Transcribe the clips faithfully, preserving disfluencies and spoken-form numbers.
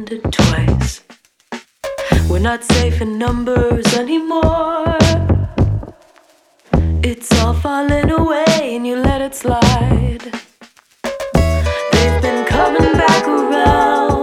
it twice. We're not safe in numbers anymore. It's all falling away and you let it slide. They've been coming back around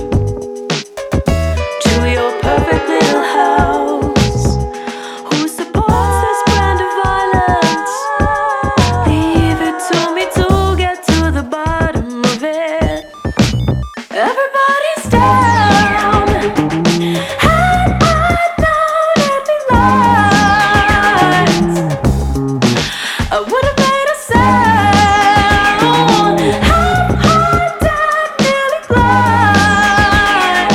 to your perfect little house. Who supports this brand of violence? Leave it to me to get to the bottom of it. Everybody's down, head on down and be light. I would've made a sound, half heart dead, nearly blind.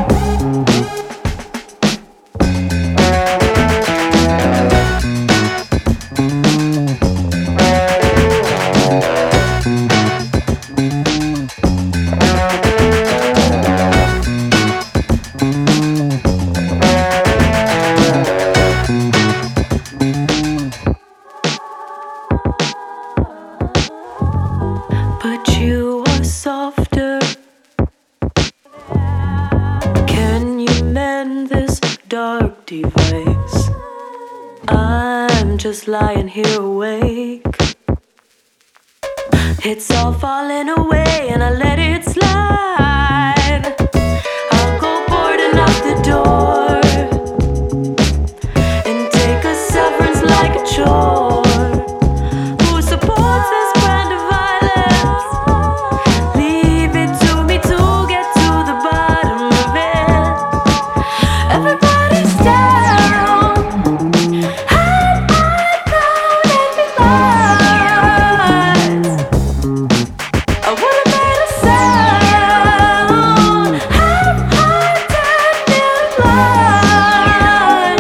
But you are softer. Can you mend this dark device? I'm just lying here awake. It's all falling away and I let it slide. I'll go boarding out the door and take a severance like a chore. Who supports this brand of violence? Leave it to me to get to the bottom of it. Everybody's down, head on down and be light. I would've made a sound, half heart dead, nearly blind.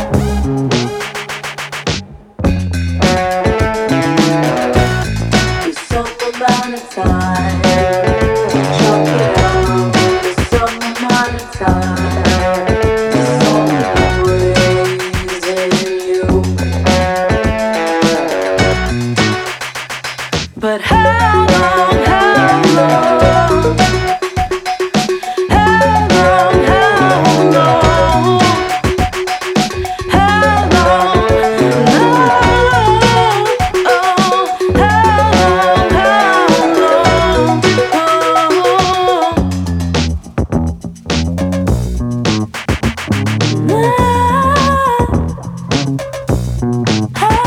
There's some amount of time to chalk it up. There's some amount of time to solve the ways in you. But how long, how long, how long, how long, how long, no, oh, how long, how long, oh.